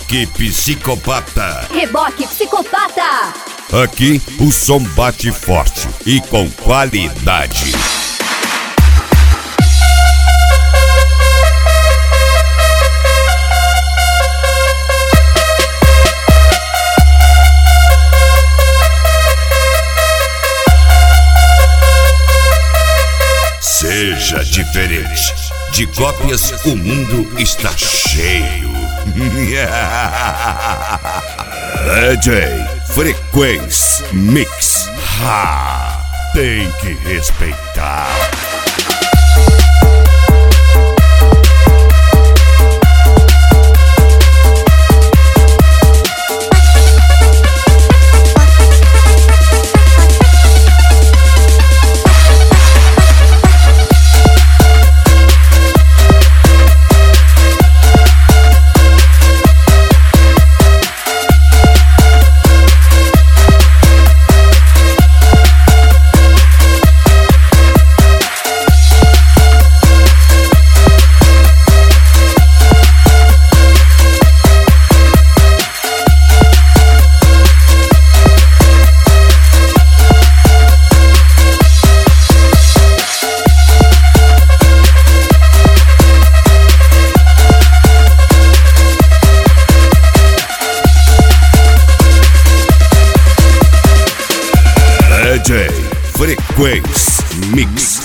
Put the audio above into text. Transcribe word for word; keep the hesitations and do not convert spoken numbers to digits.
Reboque Psicopata. Reboque Psicopata. Aqui o som bate forte e com qualidade. Seja diferente. De cópias o mundo está cheio. D J Frequência Mix. Ha! Tem que respeitar. D J Frequência Mix.